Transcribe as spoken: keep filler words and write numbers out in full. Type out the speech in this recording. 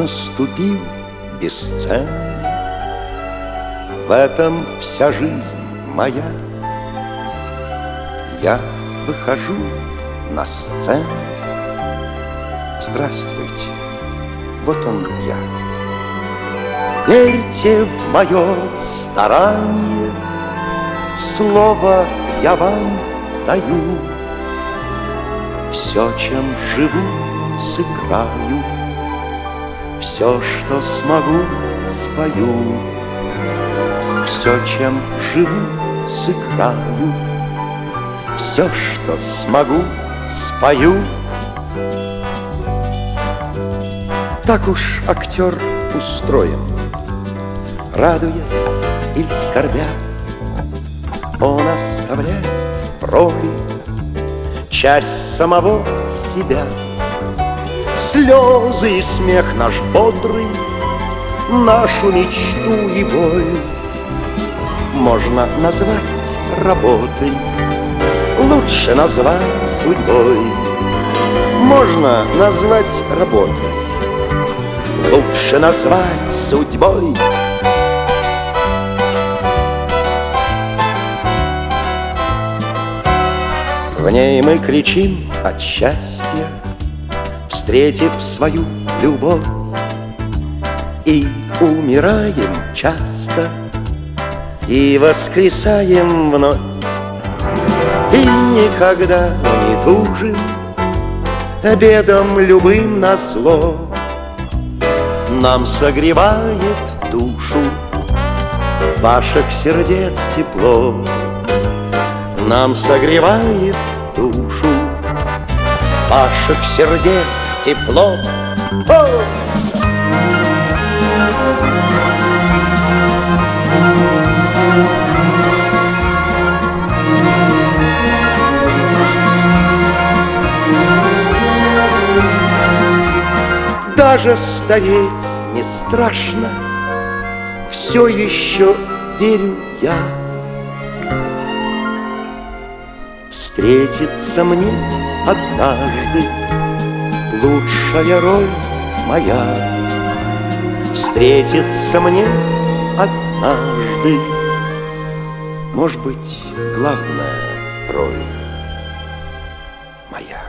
наступил бесценный. В этом вся жизнь моя. Я выхожу на сцену. Здравствуйте, вот он я. Верьте в мое старание, слово я вам даю. Все, чем живу, сыграю, все, что смогу, спою. Все, чем живу, сыграю, все, что смогу, спою. Так уж актер устроен. Радуясь или скорбя, он оставляет в роли часть самого себя. Слезы и смех наш бодрый, нашу мечту и боль можно назвать работой, лучше назвать судьбой. Можно назвать работой, лучше назвать судьбой. В ней мы кричим от счастья, встретив свою любовь, и умираем часто, и воскресаем вновь. И никогда не тужим бедом любым назло. Нам согревает душу ваших сердец тепло. Нам согревает душу ваших сердец тепло. О! Даже стареть не страшно, все еще верю я. Встретится мне однажды лучшая роль моя. Встретится мне однажды, может быть, главная роль моя.